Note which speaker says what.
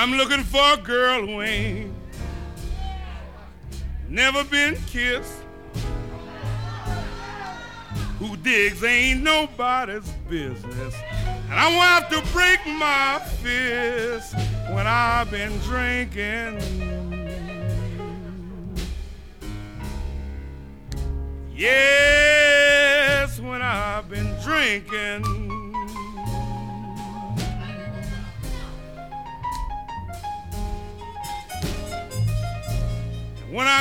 Speaker 1: I'm looking for a girl who ain't never been kissed, who digs ain't nobody's business, and I won't have to break my fist when I've been drinking. Yes, when I've been drinking.